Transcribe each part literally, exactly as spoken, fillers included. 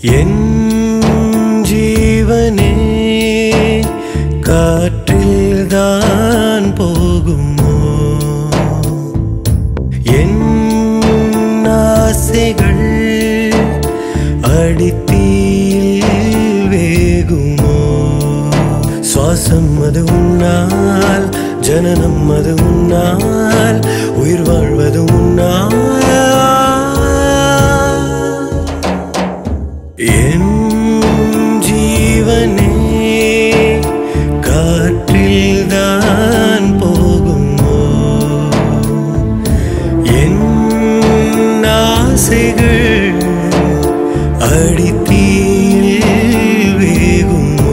என் ஜீவனே காற்றில்தான் போகுமோ? என் ஆசைகள் அடித்தீயில் வேகுமோ? சுவாசம் அது உன்னால், ஜனனம் அது உன்னால், உயிர் வாழ்வது உன்னால். என் ஜீவனே காற்றில்தான் போகுமோ? என் ஆசைகள் அடித்தீயில் வேகுமோ?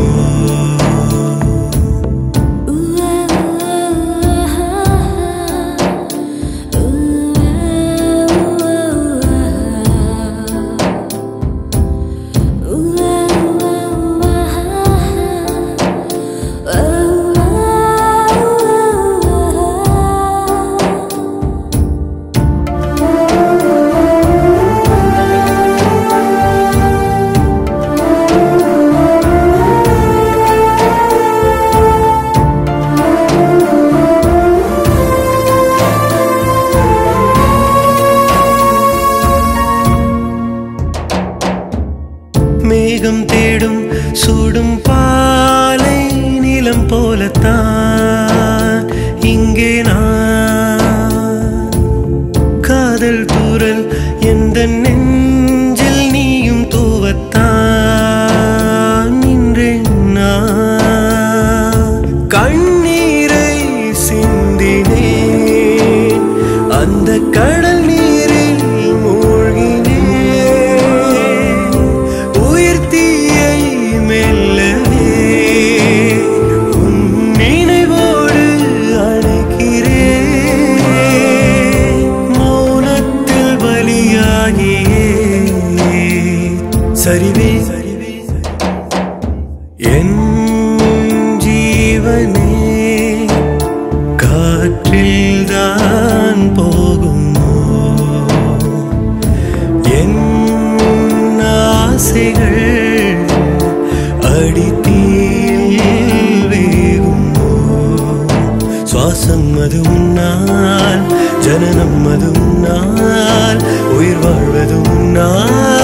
மேகம் தேடும் சூடும் பாலை நிலம் போலத்தான் இங்கே நான். காதல் தூறல் எந்த நெஞ்சில் நீயும் தூவத்தான் நின்றேன் நான். கண்ணீரை சிந்தினேன், அந்த கடல் நீரில் மூழ்கினேன். சரிவே என் ஜீவனே காற்றில்தான் போகுமோ? என் ஆசைகள் அடித்தீயில் வேகுமோ? சுவாசம் அது உன்னால், ஜனனம் அது உன்னால், உயிர் வாழ்வது உன்னால்.